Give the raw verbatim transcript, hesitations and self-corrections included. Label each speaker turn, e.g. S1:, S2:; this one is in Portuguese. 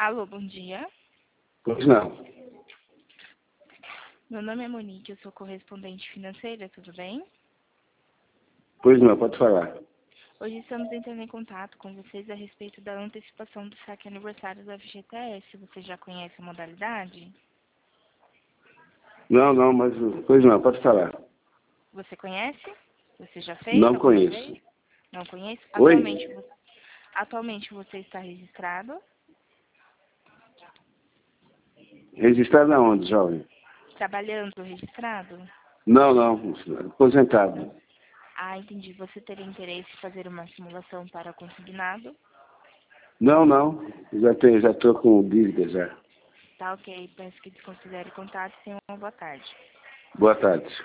S1: Alô, bom dia.
S2: Pois não.
S1: Meu nome é Monique, eu sou correspondente financeira, tudo bem?
S2: Pois não, pode falar.
S1: Hoje estamos entrando em contato com vocês a respeito da antecipação do saque aniversário do F G T S. Você já conhece a modalidade?
S2: Não, não, mas pois não, pode falar.
S1: Você conhece? Você já fez
S2: Não
S1: alguma
S2: conheço.
S1: vez? Não conhece?
S2: Oi?
S1: Atualmente, vo- atualmente você está registrado?
S2: Registrado aonde, jovem?
S1: Trabalhando registrado?
S2: Não, não, aposentado.
S1: Ah, entendi. Você teria interesse em fazer uma simulação para consignado?
S2: Não, não, já tenho, já estou com dívida já.
S1: Tá ok, peço que desconsidere o contato e tenha uma boa tarde.
S2: Boa tarde.